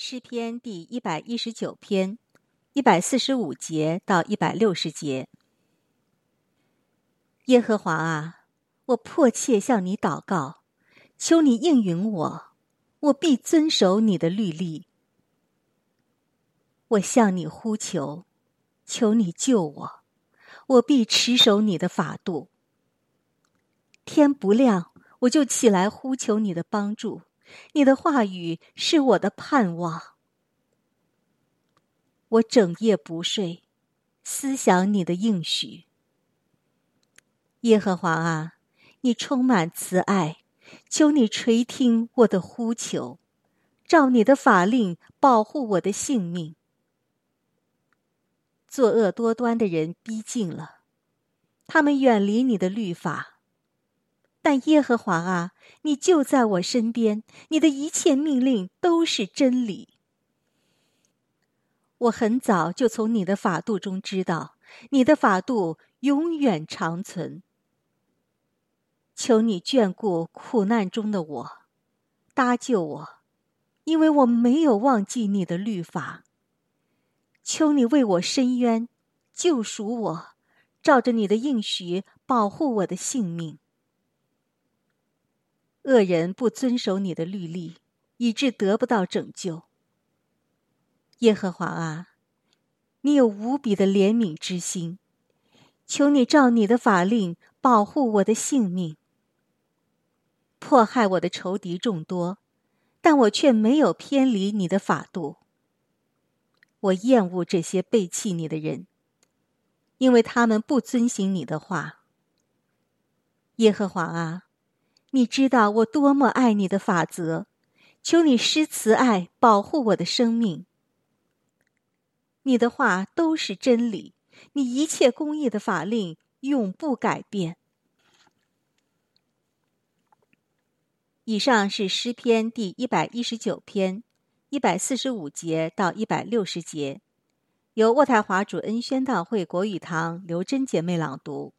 诗篇第119篇145节到160节。耶和华啊，我迫切向你祷告，求你应允我，我必遵守你的律例。我向你呼求，求你救我，我必持守你的法度。天不亮，我就起来呼求你的帮助，你的话语是我的盼望。我整夜不睡，思想你的应许。耶和华啊，你充满慈爱，求你垂听我的呼求，照你的法令保护我的性命。作恶多端的人逼近了，他们远离你的律法。但耶和华啊，你就在我身边，你的一切命令都是真理。我很早就从你的法度中知道，你的法度永远长存。求你眷顾苦难中的我，搭救我，因为我没有忘记你的律法。求你为我伸冤，救赎我，照着你的应许保护我的性命。恶人不遵守你的律例，以致得不到拯救。耶和华啊，你有无比的怜悯之心，求你照你的法令保护我的性命。迫害我的仇敌众多，但我却没有偏离你的法度。我厌恶这些背弃你的人，因为他们不遵行你的话。耶和华啊，你知道我多么爱你的法则，求你施慈爱保护我的生命。你的话都是真理，你一切公义的法令永不改变。以上是诗篇第119篇145节到160节，由渥太华主恩宣道会国语堂刘真姐妹朗读。